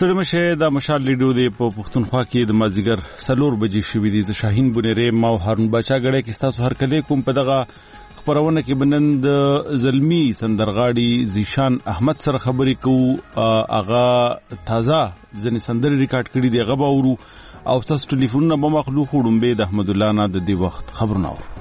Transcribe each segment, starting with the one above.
ستړي مشه د مشال لیډو دی په پښتونخوا کې د مازیګر 4 بجې شوې دي. ز شاهین بنيره ما هارون بچا غړې کې تاسو هر کله کوم په دغه خبرونه کې بنند زلمی سندرغاړي زیشان احمد سره خبرې کو اغا تازه ځنې سندري ریکارډ کړي دی غبا ورو او تاسو ټلیفونونه به مخلوق وډمبه د احمد الله نه د دې وخت خبرونه ورو.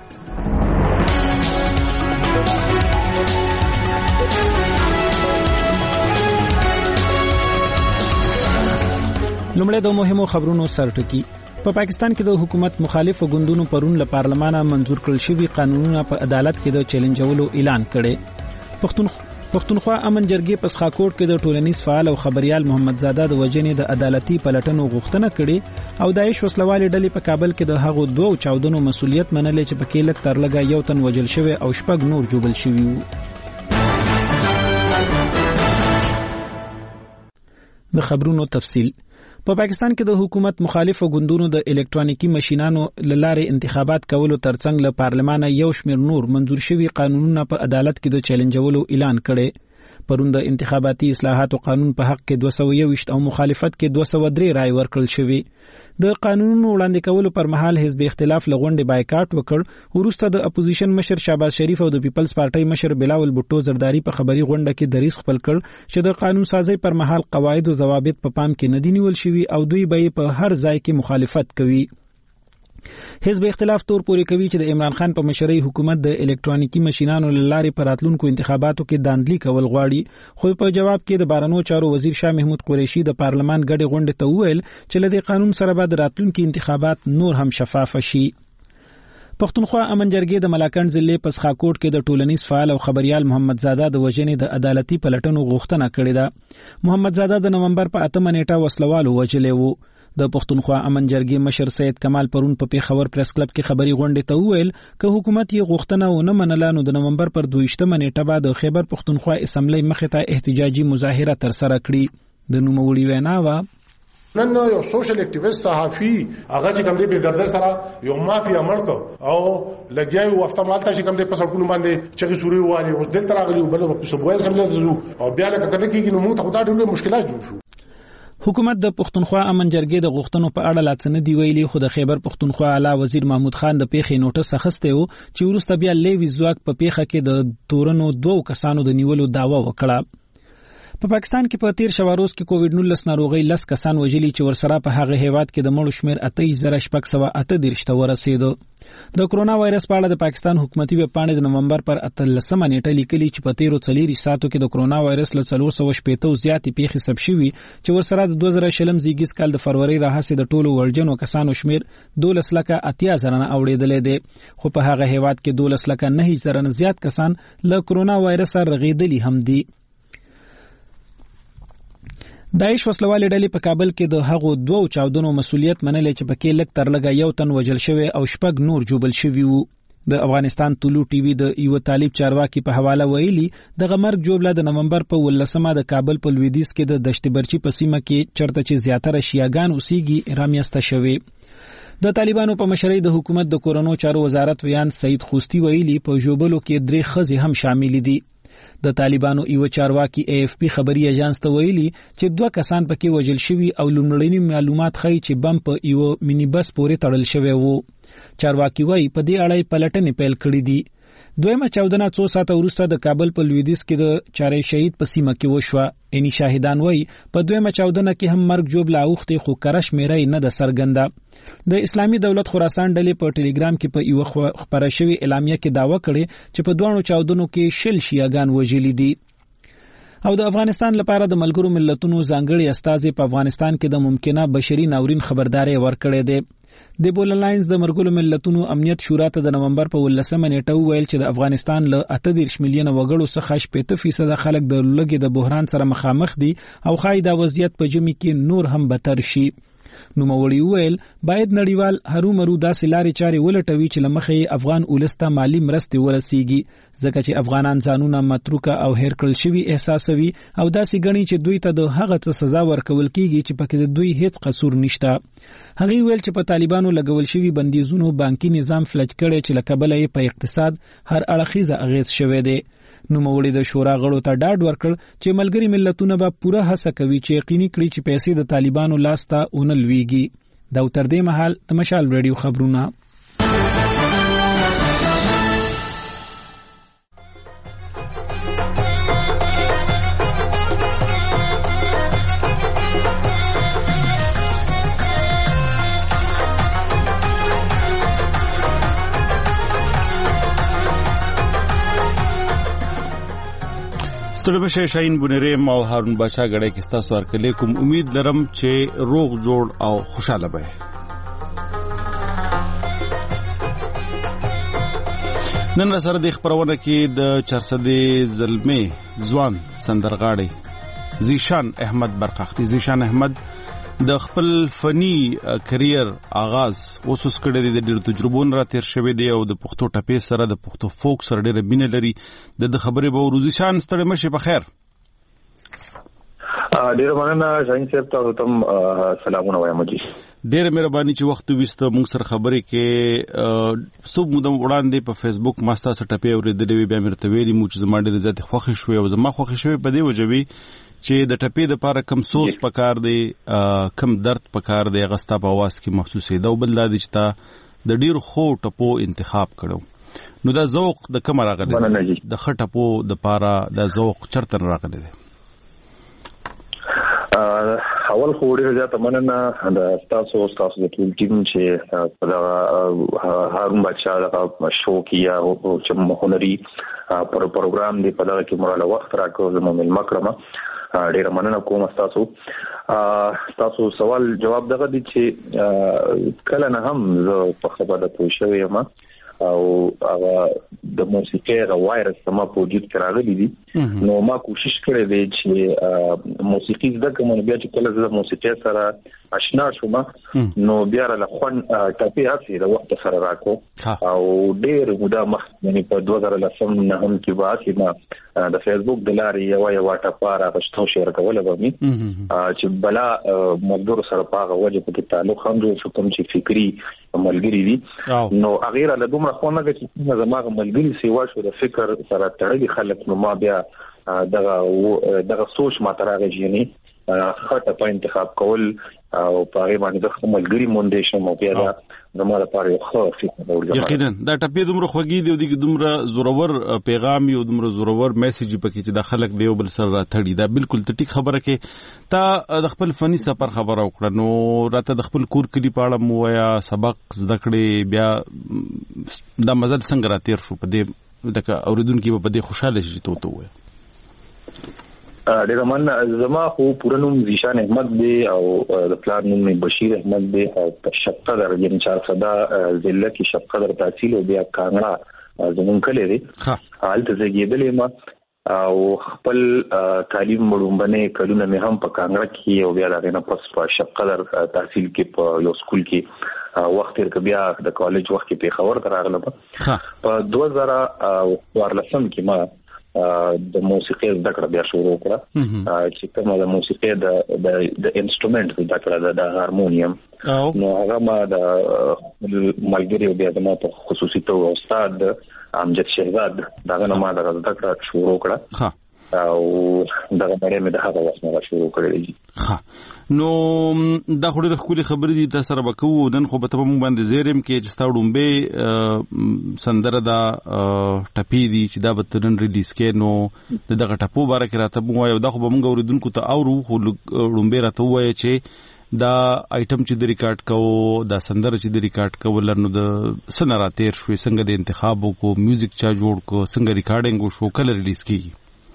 لومړی د مهمو خبرونو سرټکی. په پاکستان کې د حکومت مخالف ګوندونو پرون له پارلمانه منظور کړل شوی قانونونه په عدالت کې د چیلنجولو اعلان کړي. پښتونخوا امن جرګې په سخاکوټ کې د ټولنیز فعال او خبريال محمد زاده د وجنې د عدالتي پلټنو غوښتنه کړي او داعش وسلوالې ډلې په کابل کې د هغو دوه چاودنو مسولیت منلې چې په کې لک تر لګا یو تن وجل شوی او شپږ نور جوړل شوی وو. د خبرونو تفصیل. په پاکستان کې د حکومت مخالف ګوندونو د الکترونیکی ماشينانو لاره انتخابات کولو ترڅنګ له پارلمانه یو شمېر نور منظور شوی قانونونه په عدالت کې د چیلنجولو اعلان کړي. پرون د انتخاباتي اصلاحاتو قانون په حق کې 221 او مخالفت کې 203 رائے ورکړل شوی. د قانونونو وړاندې کولو پر مهال حزب اختلاف لغونډه بایکاټ وکړ. وروسته د اپوزیشن مشر شهباز شریف او د پیپلز پارټي مشر بلاول بوټو زرداری په خبري غونډه کې دریځ خپل کړ چې د قانون سازي پر مهال قواعد او ضوابط په پام کې نه دي نیول شوی او دوی به په هر ځای کې مخالفت کوي. حزب اختلاف تور پوري کوي چې د عمران خان په مشرۍ حکومت د الکترونیکی ماشينانو لارې پر راتلونکو انتخاباتو کې داندلی کول غواړي. خو په جواب کې د بارنو چارو وزیر شاه محمود قریشي د پارلمان غړي غونډه ته وویل چې لدې قانون سره به راتلونکو انتخابات نور هم شفاف شي. پښتونخوا امن جرګې د ملاکنډ ضلع په سخاکوټ کې د ټولنیز فعال او خبريال محمد زاده د وجنې د عدالتي پلټنو غوښتنه کړې ده. محمد زاده د نومبر په 8 نیټه وسلوالو وجلې وو. د پښتونخوا امن جرګې مشر سید کمال پرون په پیښور پریس کلب کې خبري غونډه ته وویل چې حکومت یې غوښتنه ونه منله نو د نومبر پر 22 نیټه بعد خیبر پښتونخوا اسمبلی مخې ته احتجاجي مظاهره تر سره کړي. د نوموړي وینا وا نن یو سوشل اکټیویست صحافي هغه چې کوم دی په دردر سره یو مافیا مړک او لګیاو افتمالته چې کوم دی په سړکونو باندې چې سوري وایي اوس دلته راغلی بل په صبح اسمبلی ته او بیا لکه کله کېږي نو موږ ته خدای ډېر مشکلات جوړ شو. حکومت د پښتونخوا امن جرګې د غوښتنو په اړه لاڅنه دی ویلي خو د خیبر پښتونخوا اعلی وزیر محمود خان د پیښې نوټس اخیسته و چې ورسته بیا لیوی زواک په پیښه کې د تورنو دوه کسانو د نیولو داوا وکړه. په پاکستان کې په 13 شواروز کې کووډ 19 ناروغي 10 کسان وژلي چې ورسره په هغه هیواد کې د مړو شمیر 28638 ته ورسېدو. د کرونا وایرس په اړه د پاکستان حکومتي ویب پاڼې د نومبر پر 13 نیټه لیکلي چې په 13 ساعتو کې د کرونا وایرس له 480 زیاتې پیښې ثبت شوي چې ورسره د 2020 زیږیز کال د فروری راهیسې د ټولو ورجنو کسانو شمیر 12,80,000 نه اوریدلې دي. خو په هغه هیواد کې 12,09,000 زیات کسان له کرونا وایرس رغیدلي هم دي. داعش وسلوالې ډلې په کابل کې د هغو دوه چاودنو مسولیت منلې چې پکې لک تر لګا یو تن وجل شوی او شپږ نور جوړل شوی وو. د افغانستان طلوع ټي وي د یو طالب چارواکي په حواله ویلي د غمرګ جوړله د نومبر په 18 د کابل په لویدیځ کې د دشت برچی په سیمه کې چرته چې زیاتره شیعاګان اوسېږي رامیسته شوی. د طالبانو په مشرۍ د حکومت د کورونو چارو وزارت ویان سید خوستی ویلي په جوبلو کې 3 خزي هم شامل دي. د طالبانو یو چارواکي AFP خبري ایجنس ته ویلي چې 2 کسان پکې وژل شوي او لومړني معلومات ښیي چې بم په یو مینی بس پورې تړل شوی وو. چارواکي وایي په دې اړه پلټنې پیل کړې دي. دویمه چاودنه 2 ساعته وروسته د کابل په لویدیځ کې د چارې شهید په سیمه کې وشوه. اني شاهدان وایي په دویمه چاودنه کې هم مرګ جوړ لاوختي خو کرش مېرای نه د سرګنده. د اسلامي دولت خراسان ډلې په ټلګرام کې په یو خبره شوی اعلامیه کې داوا کړي چې په دوه چاودنو کې شل شیعاګان وژلي دي. او د افغانستان لپاره د ملګرو ملتونو ځانګړي استازي په افغانستان کې د ممکنه بشري ناورین خبرداري ورکړې ده. د بول الاینس د ملګرو ملتونو امنیت شورا ته د نومبر په 18 نیټه ویل چې د افغانستان له 18 میلیونه وګړو څخه 80% خلک د لږې د بحران سره مخامخ دي او خای دا وضعیت په جمی کې نور هم بدتر شي. نوموړي ویل باید نړیوال هرومرو داسې لارې چارې ولټوي چې لمخې افغان اولسته مالی مرستې ورسیږي ځکه چې افغانان ځانونه متروکه او هیر کړل شوي احساسوي او داسې ګڼي چې دوی ته د هغه څه سزا ورکول کیږي چې پکې د دوی هیڅ قصور نشته. هغه ویل چې په طالبانو لګول شوي بندیزونو بانکي نظام فلج کړي چې لکبل یې په اقتصاد هر اړخیزه اغیز شوی دی. نوموړي د شورا غړو ته ډاډ ورکړ چې ملګري ملتونه به پوره هڅه کوي چې یقیني کړي چې پیسې د طالبانو لاس ته ونه لویږي. دا تر دې مهال د مشال رادیو خبرونه. ستړي بشه شاهین بونیریم او هارون بادشاہ غړې کې تاسو ورکلې کوم امید لرم چې روغ جوړ او خوشاله به. نن سره د خبرونه کې د چرسدې زلمې ځوان سندرغاړي زیشان احمد برخاختی. زیشان احمد د خپل فني کرییر آغاز اوسوس کړی دی، د ډېر تجربون را تیر شوی دی او د پښتو ټپې سره د پښتو فوک سره ډېر مینه لري. د خبرې به ورزشان ستړي مشه په خیر. ډېر مننه شاهین صاحب، تاسو ته سلامونه وایم. ډېر مهرباني چې وخت وست موږ سره خبرې کې صبح مودم وړاندې په فیسبوک ماستا سره ټپې اورېدلې وي، بیا مرته ویلي مو چې زما ډېر زیات خوښ شوې او زما خوښ شوې په دې وجوي چې د ټپې د لپاره کم سوس پکار دی، کم درد پکار دی، غستا په आवाज کې محسوسې دا بل د چې تا د ډیر خو ټپو انتخاب کړو. نو دا ذوق د کوم راغلی د خټپو د لپاره د ذوق چرته راغلی دی؟ اول خو ډیر زیات مننه د تاسو د ټول ټیم چې په هارون بادشاہ د شو کې یا چې هنري پروګرام دی په دغه کې مراله وخت راکړو زموږ ملما کرامه. ډیر مننه کوم تاسو سوال جواب دغه دي چې کله نه هم زه په خبره پوه شوی یم او د موسیقي د وایرس سم په وجود کې راغلي دي. نو ما کوشش کړې دی چې موسیقي زده کوم، بیا چې کله زه موسیقي سره آشنا شوم نو بیا له خوان ټاپي هڅه د وخت سره راکو او ډېر موده مخ یعنی په 2010 نه هم کې واسي ما د فیسبوک د لارې یو ټاپاره غشتو شیر کوله به می چې بلا مزدور سره پاغه وجه په تعلق هم جو کوم چې فکری ملګری دي. نو اغیر له دومره خونه چې زماغه ملګری سیوا شو د فکر سره تړلي خلک، نو ما بیا دغه سوچ ما ترغه جنې خاطه په انتخاب کول او په باندې د ملګری مونډې شم او بیا دا زموږ لپاره یو ښه فکر ورغلی. یقینا دا ټپې دومره خوږی دی او دومره زورور پیغام یو دومره زورور میسج پکې چې د خلک دیو بل سره راټړي. دا بالکل ټیک خبره کې تا د خپل فني سفر خبره وکړه، نو راته د خپل کور کلی په اړه مو یا سبق زده کړې، بیا دا مزل څنګه راتیر شو په دې دغه اوریدونکو په دې خوشاله شي ته وایي؟ ډیر مننه. زما خو پوره نوم زیشان احمد دی او د پلان نوم بشیر احمد دی او په شپقدر یعنی 400 ضلع کې شپقدر تحصیل او بیا کانګړه زمون کلی دی. حالت زګیدلې ما او خپل تعلیم مړومبنه کلونه مې هم په کانګړه کې او بیا دغه پس په شپقدر تحصیل کې په یو سکول کې وخت تر بیا د کالج وخت کې په خبر راغله. په 2014 کې ما د موسیقي زده کړه بیا شروع کړه چې کومه د موسیقي د انسټرومنت زده کړه د هارمونیم. نو هغه ما د ملګری بیا د ما په خصوصي توګه استاد امجد شهزاد دغه ما د زده کړه شروع کړه او دغه باندې مې د هغه وخت نه شروع کړې. نو دا خو ډېر خولي خبرې دي تاسو سره وکړو. نن خو به ته مونږ باندې زیرم کې چې تاسو ډومبه سندره دا ټپی دي چې دا به ترن ریلیز کې، نو دغه ټپو باره کې راته مو یو دا خو به مونږ اوریدونکو ته اورو خو ډومبه راته وایي چې دا آیټم چې د ریکارډ کوو دا سندره چې د ریکارډ کول نو د سن راتیر شو څنګه د انتخاب کو میوزیک چا جوړ کو څنګه ریکارډینګ شو کله ریلیز کیږي؟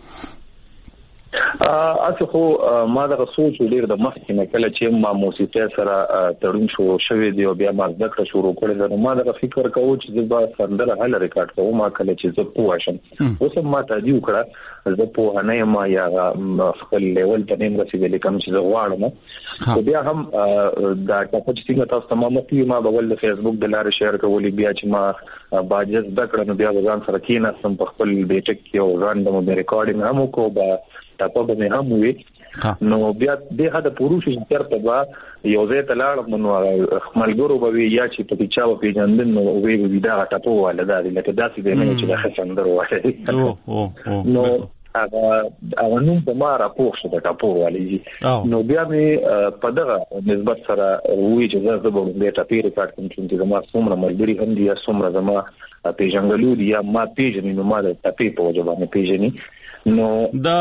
اته خو ما دا سوچ ډیر د مخکې نه کله چې ما موسیقي سره تړون شوې دی او بیا ما ذکر شروع کړل نو ما دا فکر کوم چې زه به سندره هله ریکارډ کوم. ما کله چې زه پوه شم اوس ما ته دی وکړه زه په نه ما یا خپل لیول ته نیم رسیدل کوم چې زه غواړم. خو بیا هم دا ټاپه چې څنګه تاسو تمام کړی ما بغل د فیسبوک د لارې شیر کولې بیا چې ما باجز ذکر نو بیا ځان سره کېناستم په خپل بیٹک کې او ځان د ریکارډینګ هم کو با ټاپه به هم وي نو بیا د هدا پروش چرته با یو ځای ته لاړم نو ملګرو به یا چې په چا په پیژندل نو وی دا ټاپو والا دا لکه داسې دی نه چې د خسندر وایي نو هغه نو په ما راپور شو د ټاپو والی نو بیا مې په دغه نسبت سره وی چې زه به د ټاپې ریکارډ کوم چې زما څومره ملګري هم دي یا څومره زما پیژنګلو دي یا ما پیژنې نو ما د ټاپې په وجه باندې پیژنې نو دا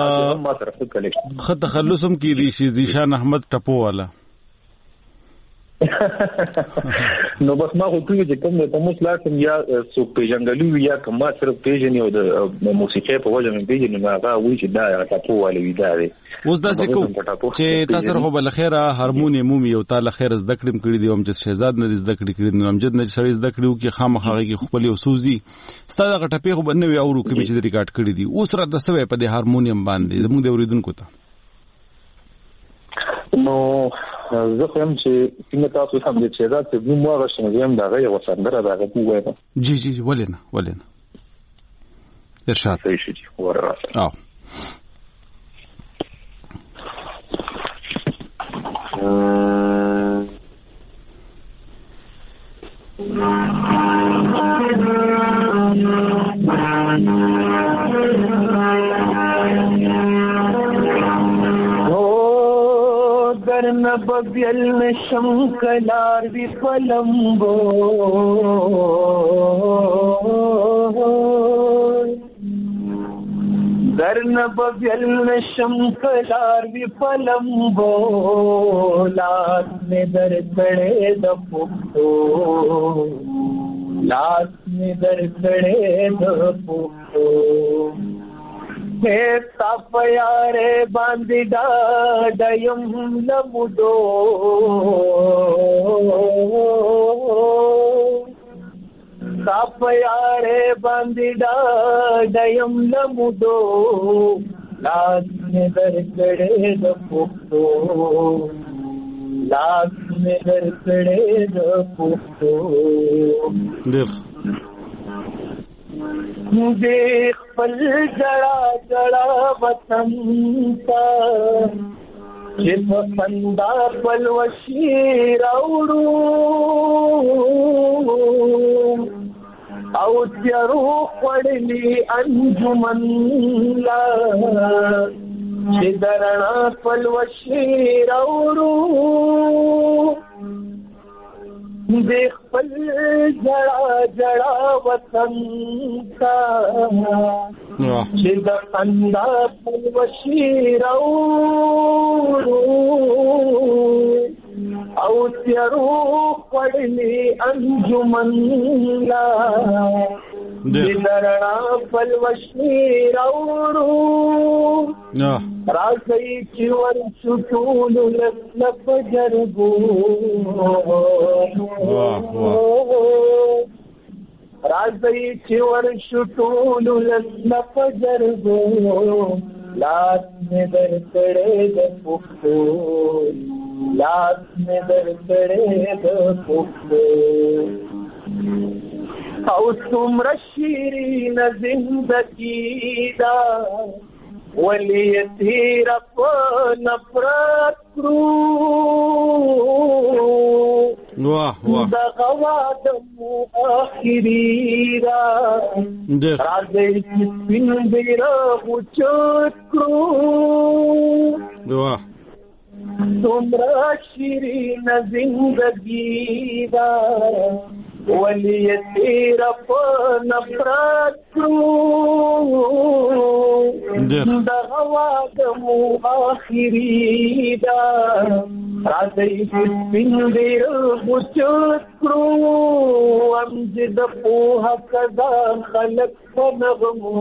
خط تخلصم کې دي شي زیشان احمد ټاپو والا نو بس ما خو کوم چې کوم په مسلاتم یا سو پیژنګلو یا کوم صرف پیژنې او د موسیقي په وجه مې پیژنې نو هغه وی چې دا ټاپو والا وی دا دی اوس دا څه کو چې تاسو خو بل خیره هارمونیم یو تعالی خیر زده کړم کړی دی او چې شهزاد نه زده کړی نو امجد نه سړی زده کړو کې خامخا کې خپل او سوزي ستاسو غټپې خو بنوي اورو کې چې ریکارډ کړی دی اوس را د سوي په د هارمونیم باندې زموږ د اوریدونکو ته نو زه هم چې څنګه تاسو هم د شهزاد په نوم واغښتم زم دا غي وسندره دا غو وایم جی ولنه ارشاد صحیح شي ورته ببیل نشم کلار وی پلمبو درن ببیل نشم کلار وی پلمبو لاس میں در کڑے د پختو لاس میں در کڑے د پختو تاپ یارے باندی ڈاڈیم لمدو تاپ یارے باندی ڈاڈیم لمدو لاس میں در کڑے د پختو لاس میں در کڑے د پختو دیکھ پل جڑا جڑا وطن کا جب خندا پلوشی راوڑو او تیرو خڑلی انجمن لا چدرنا پلوشی راوڑو دیکھ پل جڑا جڑا وطن کا چد خندا پلوشی راوڑو او تیرو خڑلی انجمن لا چدرنا پلوشی راوڑو راځي چې ورشو ټول لپ جرګو راځي چې ورشو ټول لپ جرګو لاس مې در کړې د پختو لاس مې در کړې د پختو او څومره شیرین زندګي دا ولی تیر په نفرت کرو دا غوا د مو اخری را راځي سپین بیره وچت کرو څومره شیرین زندګي دا ولی تیر په نفرت کرو دا غوا د مو اخری دا راځي سپین دیر وچت کرو امجد پوها کدا خلق په نغمو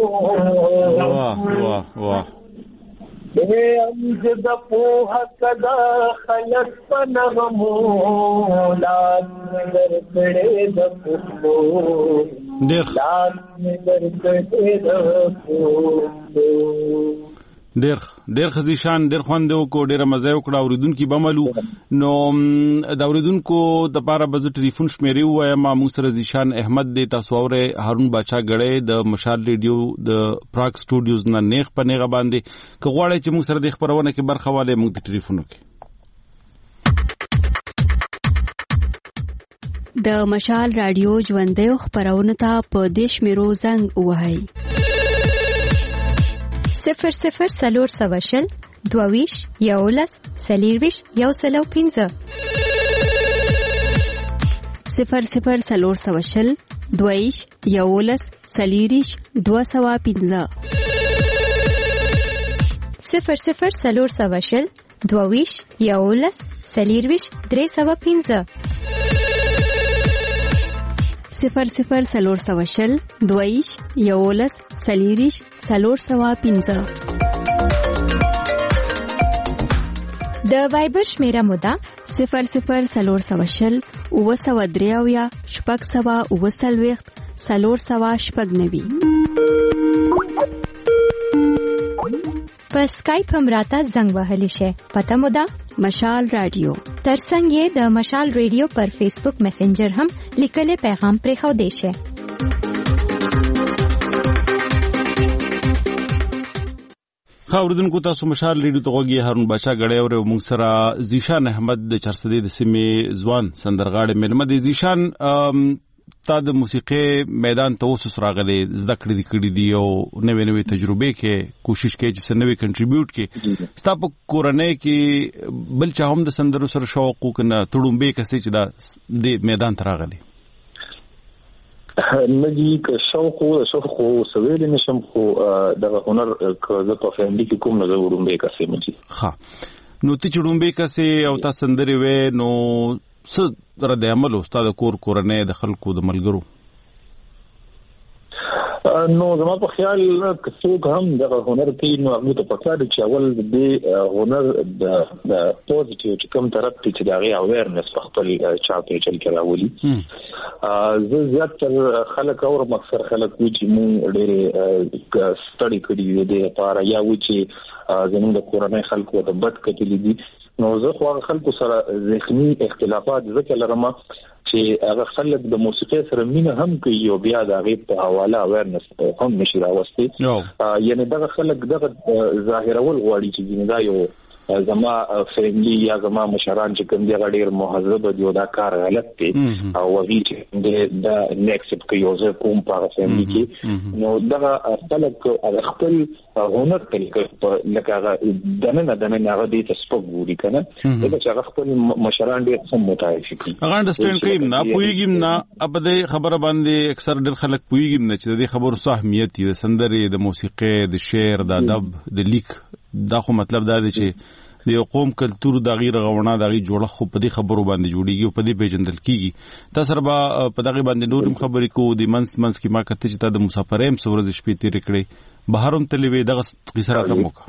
امجد پوها کدا خلق په نغمو لاس در کړې د پختو لاس در کړې د پختو ډېر خزیشان ډېر خوند وکړو ډېر مزه وکړه اوریدونکو بملو نو د اوریدونکو د پاره بز ټلیفون شمیرې وایم موږ سره زیشان احمد دی تاسو اوره هارون باچا غړې د مشال ریډیو د پراګ سټوډیوز نه نیغ په نیغه باندې کغواړی چې موږ سره د خبرونه کې برخه والے موږ د ټلیفونو کې د مشال رادیو ژوندۍ خبرونه ته په دیش میرو زنګ وهاي 00 سلور سواشل دوویش یولس سلیرویش یوسلو 15 00 سلور سواشل دوویش یولس سلیریش 215 00 سلور سواشل دوویش یولس سلیرویش 315 00 سلور سواشل دویش یولس سلیریش سلور سوا 15 د وایبر شمیره مودا 00 سلور سواشل او سوا دریاویا شپږ سوا او سلويخت سلور سوا شپږ نوي په سکایپ هم راته زنګ وهلی شي پته مودا مشال رادیو ترڅنګ یې د مشال ریډیو پر فیسبوک میسنجر هم لیکل پیغام پرې خو دی شي خاوردونکو تاسو مشال ریډیو ته غوږی هارون باچا غړې او موږ سره زیشان احمد د چرسدې د سیمې ځوان سندرغاړي ملمه دي زیشان تا د موسیقي میدان ته اوس راغلي زده کړې دي او نوې تجربه کې کوشش کوي چې سنوي کنټریبیوټ کې ستاسو کورنۍ کې بل چا هم د سندرو سره شوق وکنه تړومبه کسي چې د میدان ته راغلي نجی که شوق سویل نشم خو د هنر که زه په فیملی کې کوم نه ورومبه کسي مجي ها نو ته چړومبه کسي او تاسو سندري وې نو څه رد عمل استاد کورنۍ د خلکو د ملګرو نو زما په خیال څوک هم د هنر کې نو موږ ته پکاره چې اول د هنر د پوزټیو چې کوم طرف ته چې دغه اویرنس په خپل چاپی چل کې راولي زه زیاتره خلک او مکثر خلک چې مونږ ډېر سټډي کړی دی لپاره یا و چې زموږ د کورنۍ خلکو د بد کتلې دي نو زه خو خلکو سره ذهني اختلافات ذکر لرم چې هغه خلک د موسیقي سره مینه هم کوي او بیا د هغه په حواله اویرنس هم نشي راوستي یعنی دغه خلک دغه ظاهرول غواړي چې دا یو زما فیملی یا زما مشران چې کوم دی غډیر مهذب دی دا کار غلط دی او وی چې دا نیکسټ کوي او زه کوم په فیملی کې نو دا خلک خپل هنر طریقه لکه دنه هغه دې تاسو ګوري کنه دا چې خپل مشران دې هم متعارف کی هغه انډرستانډ کوي نه پويګم نه ابدې خبره باندې اکثر ډېر خلک پويګم نه چې د خبرو صح اهمیت دي د سندرې د موسیقي د شعر د ادب د لیک دا خو مطلب دا دی چې د یو قوم کلچر د غیر غوڼه د غي جوړه خو په دې خبرو باندې جوړیږي او په دې پیژندل کیږي تاسو ربا په دغه باندې نورم خبرې کو د منس کې ما کته چې د مسافرېم سورز شپې تیر کړې بهرم تلوي دغه قصه راته موکا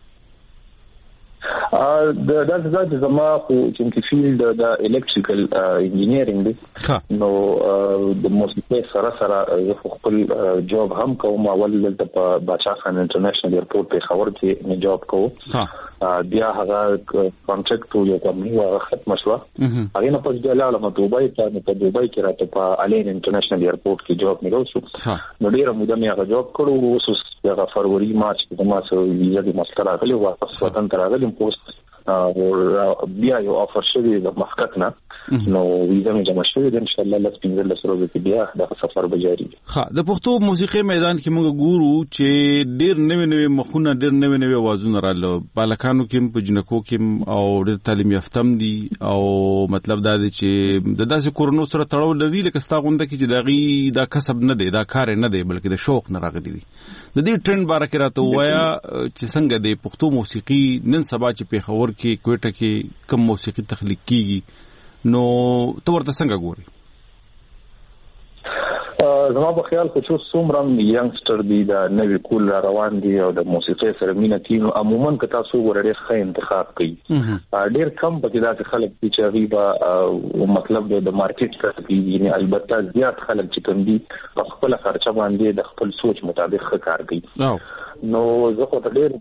د دغه زما خو چې فیلډ د الکتریکل انجینیرینګ دی نو د موسیقي سره زه خپل جاب هم کوم اول د باچا خان انټرنیشنل ایرپورټ په خبر کې نه جاب کوم بیا هغه کانټریکټ یو کمپنی هغه ختم شو هغه نه پس د لاله دوبۍ ته په دوبۍ کې راته په الین انټرنیشنل ایرپورټ کې جاب مې وشو نو ډیره موده مې هغه جاب کړو اوس هغه فروری مارچ کې ما سره ویزا د مسکر راغلی واپس وطن ته راغلم پوسټ بیا یو افر شوی د مسقط نه نو ویزا مې جمع شوې ده ان شاء الله لږ پنځه لسره به بیا د سفر بجاری ها د پښتو موسیقي میدان کې موږ ګورو چې ډېر نوې مخونه ډېر نوې आवाजونه رااله بالکانو کې په جنکو کې او ډېر تعلیم یافتم دي او مطلب دا دی چې د داسې کورونو سره تړاو لري لکه ستا غونډه کې چې دغه دا کسب نه دی دا کار نه دی بلکې د شوق نه راغلي دي د دې ټرند باره کې راته وایا چې څنګه د پښتو موسیقي نن سبا چې په خبر کې کوټه کې کوم موسیقي تخلیق کیږي نو تو ورته څنګه ګوري زما په خیال خو چې څومره ینګستر دي دا نوې کول روان دي او د موسیقي سره مینه کوي عموما که تاسو ورته ښه انتخاب کوي ډېر کم پکې دا خلک چې غیبه مطلب د مارکیټ کې یعنی البته زیات خلک چې کوم دي خپل خرچه باندې د خپل سوچ مطابق کار کوي نو زه خو ډېر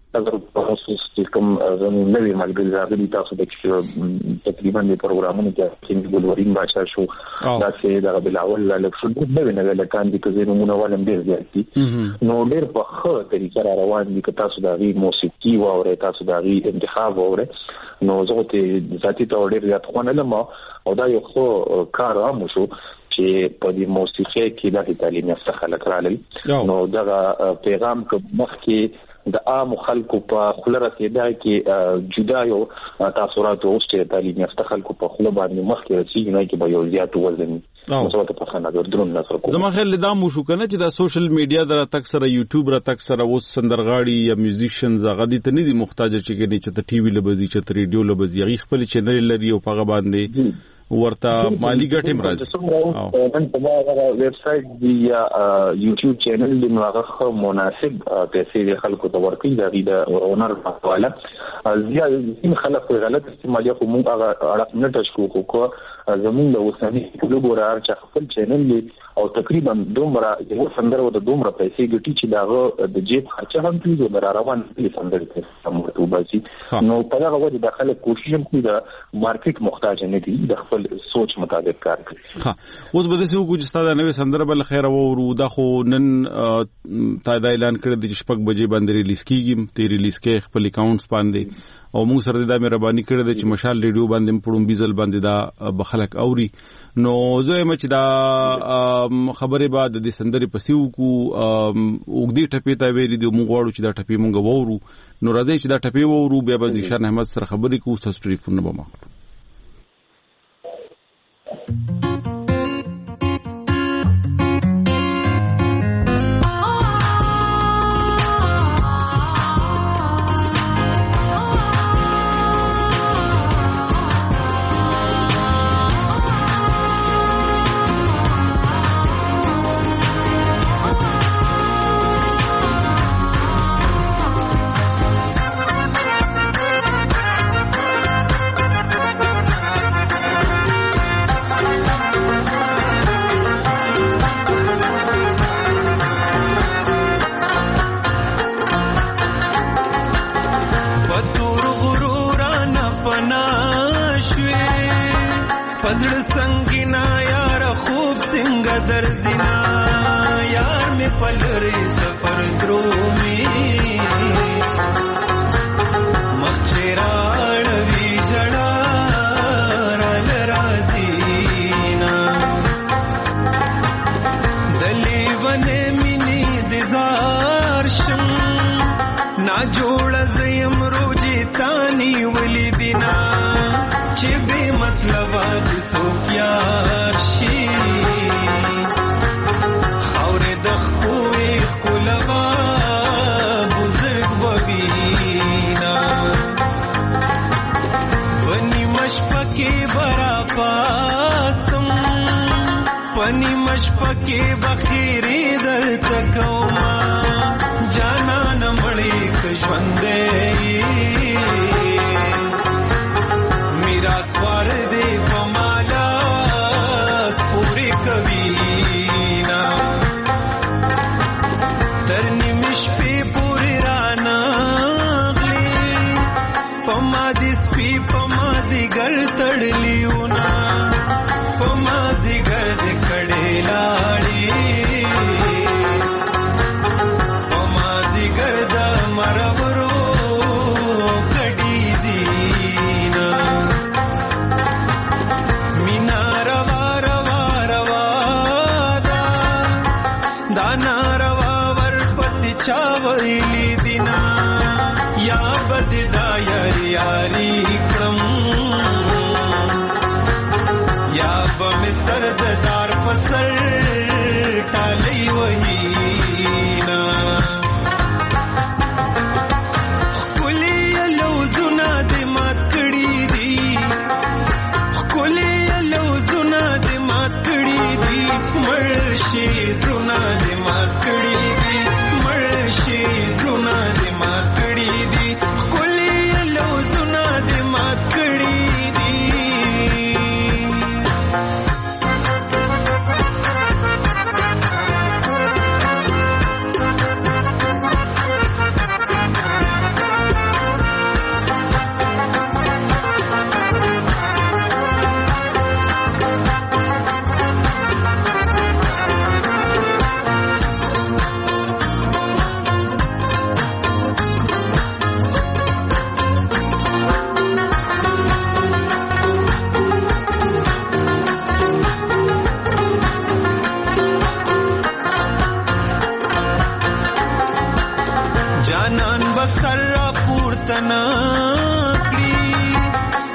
اگر خصوص کوم نوې ملګری راغلي تاسو د تقریبا د پروګرامونو کې ګلورین باشا شو دا چې د بلاول له څه نوې نوې لکان دي چې نمونه ولم ډیر زیاتی نو ډیر په ښه طریقه را روان دي که تاسو د غي موسیقي او تاسو د غي انتخاب او نو زه ته ذاتي تور ډیر زیات خونه لمه او دا یو خو کار هم شو چې په دې موسیقي کې د تعلیم یافته خلک رالل نو دا پیغام که مخکې د عام خلکو په خله رسیدای کې جدا یو تاثیرات اوسته تعلیم یافته خلکو په خله باندې مخکې رسیدي نه کې به یو زیات وزن مسوات په خانه درون نظر کوم زما خیال دا مو شو کنه چې دا سوشل میډیا در تک سره یوټیوب را تک سره اوس سندرغاړي یا میوزیشنز هغه دي ته نه دي محتاج چې کې چې ته ټي وی لبزي چې ریډیو لبزي هغه خپل چینل لري او په باندې ورته مالی ګټه مرز نن په ما ویب سټ دی یا یوټیوب چینل دی نو هغه مناسب پیسې خلکو ته ورکړي دا غي د اونر په حواله زیات خلک غلط استعمال کوي موږ هغه اړه نه تشکو کو زموږ د وسنی کلو ګورار چې خپل چینل دی او تقریبا دومره یو سندره و د دومره پیسې ګټي چې داغه د جیب خرچه هم کیږي د روان دي سندره ته سمورته وباسي نو په هغه وجه د خلک کوشش کوي د مارکیټ محتاج نه دي د خپل سوچ مطابق کار کوي ها اوس به دسه وګورئ چې تاسو نوې سندره بل خیر او دا خو نن تا دا اعلان کړی د شپږ بجې باندې ریلیز کیږي ته ریلیز کې خپل اکاونټس باندې او موږ سره دا مهرباني کړې ده چې مشال ریډیو باندې پړم بیزل باندې دا بخلک اوري نو زه مچ دا خبره بعد د سندري پسیو کو وګدي ټپی تا ویلي دی موږ غواړو چې دا ټپی موږ وورو نو راځي چې دا ټپی وورو بیا به ذیشان احمد سره خبرې کوو تاسو ټلیفون نه بما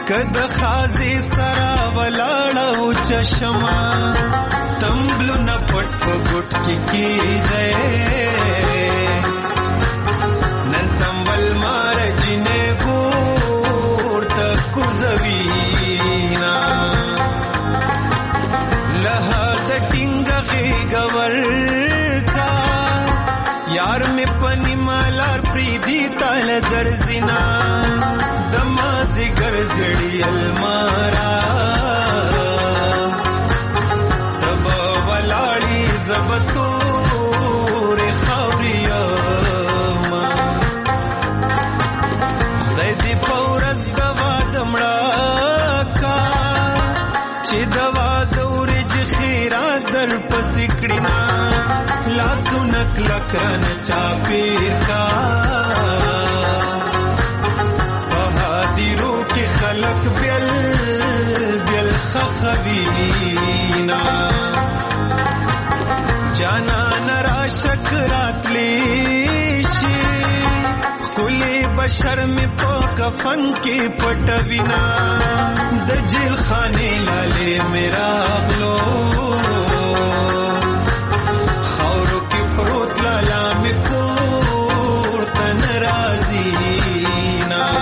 کد خازی سرا ولاړو چشما تمبلو نه پټ پټ کی دے نن تمبل مار جنې ګور تک زوینا له د ټینګ غور کا یار می پنی مالار پریدی تال درزینا دمازی گرزڑی المارا تب ولاړی زبتور خوریم زیدی پورت دوا دمړه کا چې دوا دورج خیرا در پسکړینا لاسو نکلک رن چاپیر کا بہادرو کی خلق بیل بیل خخوینا جانا نرا شکرات لیشی کلی بشر میں پو کفن کی پٹوینا دجل خانے لالے میرا غلو پروت لالا می کور تن رازینا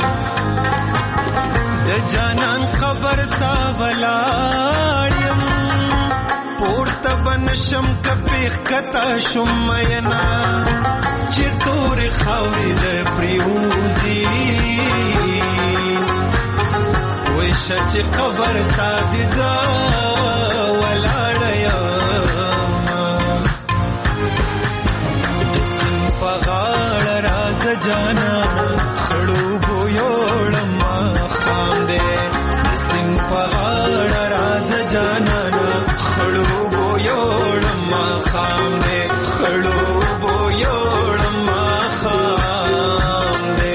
د جانان خبر تا ولاړم پورت بنشم کپیخ کتا شمینا چې تور خاورې در پریوزی ویشه چې خبر تا دیزا ولاړیم پغاړ راز جانا خړو بویوړم خام دې سین پغاړ راز جانا خړو بویوړم خام دې خړو بویوړم خام دې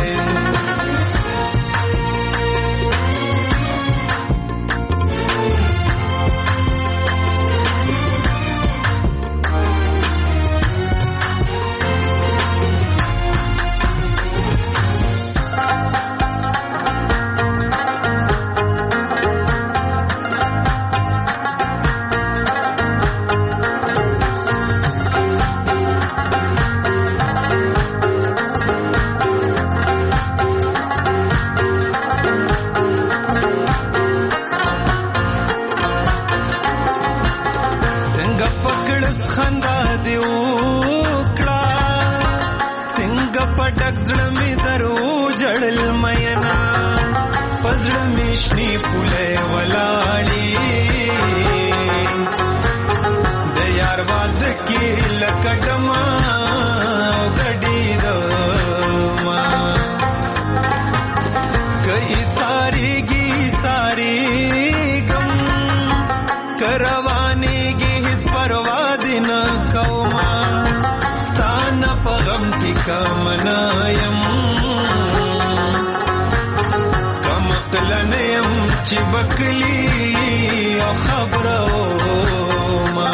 چبکلی او خبرو ما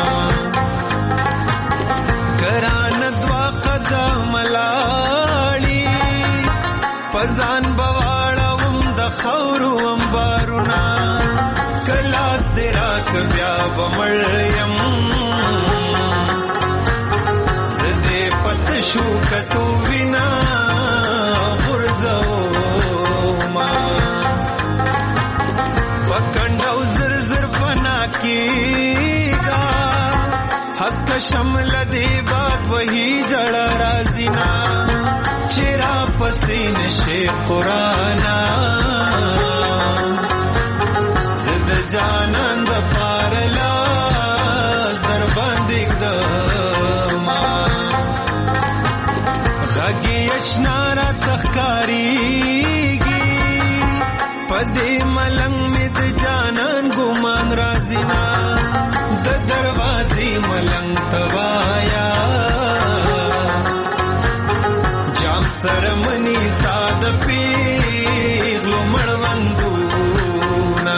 کران دوا قدم لاړی فزان بواړم د خورو انبارونا کلا تیرا کبیا بمړیم زدې پت شو کتو وینا غرزو ما پکندو زر زر فنا کیگا حق شمل دی بات وہی جڑا رازینا چرا پسین شیخ قرانا زد جانند پارلا در باندیگ دما غگی اشنارا تخکاریگی پدی ملنگ میں د جانان گمان رازینا د دروازی ملنگ توایا جام سرمنی ساد پیغلو مړوندونا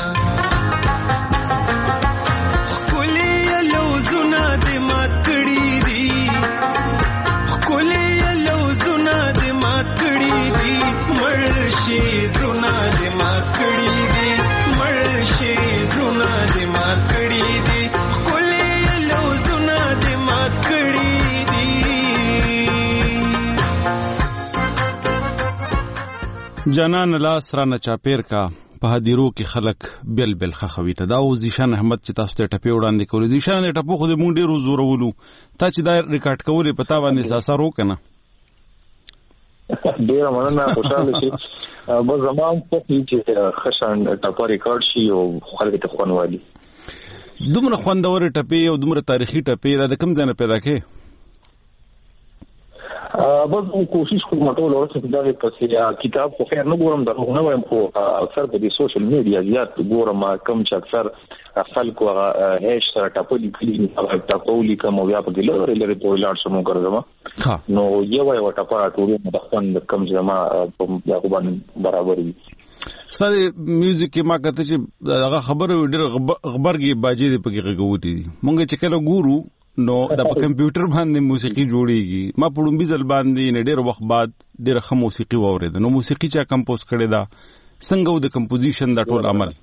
کلی لوزنا دی مات کړي دی کلی لوزنا دی مات کړي دی مرشي زنا ګران کړي دي کولې لوزونه دې مات کړي دي جانان لاس را نه چاپیر کا په هدیرو کې خلک بل بل خخوي ته دا او زیشان احمد چې تاسو ته ټپی وړاندې کول زیشان ټپو خو د مونږ ډیرو زورولو تا چې دا ریکارډ کولې پتا باندې اثر وکنه ډیر مننه خوشاله شي بس زمان په چې خشن ټاپا ریکارډ شي او خلک ته خوانوالي دومره خوندور ټپی او دومره تاریخي ټپی دا کوم ځای نه پیدا کې بس کوشش کوم ټول ورته دا پسې کتاب خو خیر نه ګورم دا نه وایم خو اکثر په دې سوشل میډیا زیات ګورم کم چې اکثر خلکو هیڅ سره ټاپلي کلی او ټاپولي کوم بیا په لوري لري په لاړ شمو ګرځم نو یو ټاپا ټول د خپل کم ځما په باندې برابر وي ستاسو میوزیک کې ما کته چې هغه خبره ډېر غبرګي باجې په کې غوټي دي مونږ چې کله ګورو نو د په کمپیوټر باندې موسیقي جوړیږي ما پړومبي ځل باندې ډېر وخت بعد ډېر ښه موسیقي واورید نو موسیقي چا کمپوز کړي دا څنګه د کمپوزیشن دا ټول عمل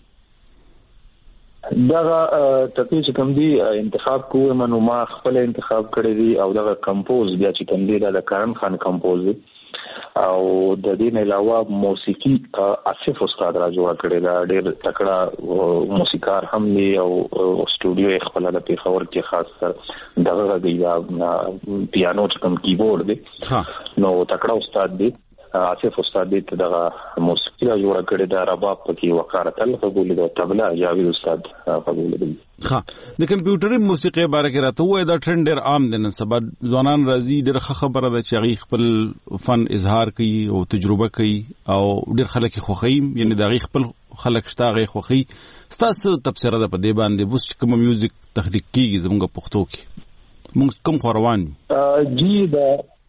دا ټپی چې کوم دی انتخاب کوه منو ما خپل انتخاب کړی دی او دا کمپوز بیا چې کوم دی دا کرن خان کمپوز دی او د دې نه علاوه موسیقي اسف استاد را جوړ کړی دا ډېر تکړه موسیقار هم دی او سټوډیو خپل د پیښور کې خاص کر دغه غږی پیانو چې کوم کیبورډ دی نو تکړه استاد دی اسف استاد دې دغه موسیقي را جوړ کړی دا رباب پکې وقار تل قبول دی تبلا جاوید استاد قبول دی ها د کمپیوټري موسیقي باره کې راته وای دا ټرند ډېر عام دی نن سبا ځوانان راځي ډېر خبره ده چې هغه خپل فن اظهار کوي او تجربه کوي او ډېر خلک خوخي یعنی دا غي خپل خلک شته غي خوخي ستاسو تفسیر ده په دې باندې بوس کوم میوزیک تخلیق کیږي زموږ پښتو کې موږ کوم خوروان جی دا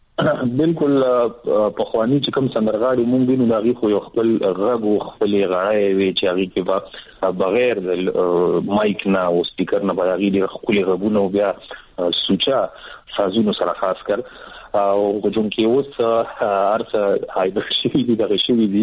بالکل په خواني چې کوم سندرغاړي مونږ دینو داغي خو یو خپل غږ او خپل غړای وی چې هغه کې بغیر مایک نه او سپیکر نه باغی ډیر خپل غږونه بیا سوچا سازونو سره خاص کر او کوم کې اوس ارڅ هایبر شي دغه شي دي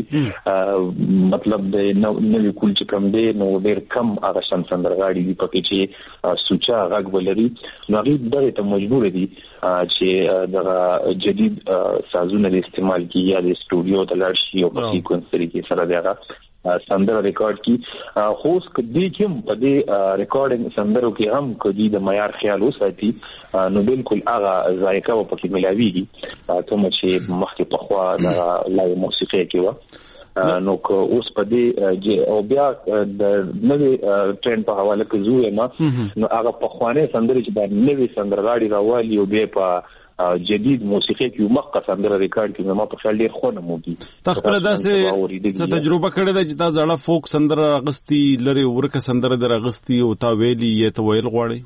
مطلب د نوې کول چې کوم دی نو ډیر کم هغه سندرغاړي دي پکې چې سوچا غږ ولري نو هغه دغه ته مجبور دي چې دغه جدید سازونه استعمال کیږي یا د سټوډیو د لړ شي او په سیکوینس طریقې سره دغه سندر ریکارډ کی خوش کدی کوم په دې ریکارډینګ سندرو کې هم کدی د معیار خیال وساتي نو بالکل هغه ذایقه په کې ملاويږي کوم چې مخکې په خوا د لای موسیقي کې و نو کو اوس په دې او بیا د نوې ټرند په حواله کې زوې ما نو هغه په خوانه سندري چې د نوې سندرغاړي راوالي او به په جدید موسیقي کې مخکې سندره ریکارډ کې ما په خیال ډیر خونه موږي تخپل داسې تجربه کړې ده چې تا زړه فوک سندره اغستی لري ورکه سندره در اغستی او تا ویلي یا ته ویل غواړي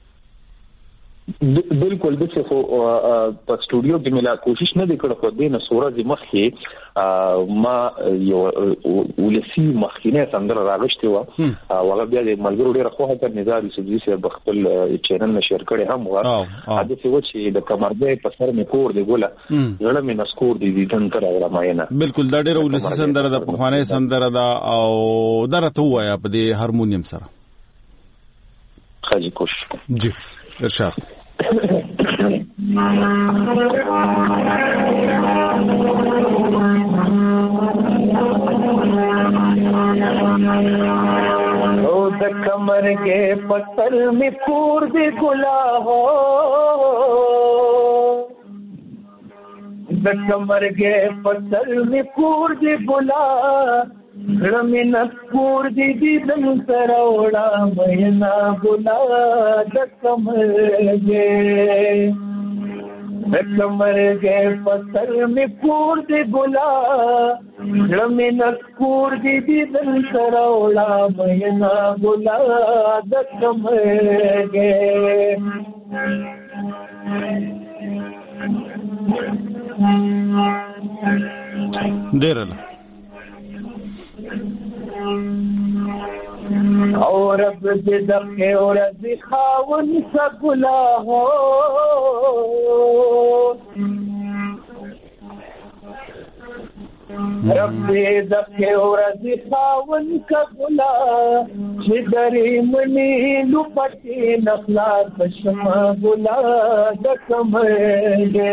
بالکل د څه په سټوډیو کې ملا کوشش نه وکړه په دې نه سورج مخکې ما یو ولسی مخکینه سندره راغشتي و او هغه بیا د ملګرو ډیره خو هغه نظر سبزي سره خپل چینل نشر کړي هم و هغه څه و چې د کمرده په سر مې کور دی ګوله غړم مې نسکور دی دن تر راماینه بالکل دا ډیره ولسی سندره د پخوانه سندره دا او درته وایا په دې هارمونیم سره خاجي کوشش جی ارشاد او د کمر کے پتھر میں پور دی گلا ہو د کمر کے پتھر میں پور دی گلا رمین پور دی دن سروڑا مینا گلا د کمر کے پتھر میں پور دی گلا رمین پور دی دن سروڑا مینا گلا د کمر کے ډیرله اور رب دې دغه اور دې خاون سګلا هو ربي دغه ورځ خاون کبلا چې درې منی لپټې نخلا پښما ګلا د کمرګه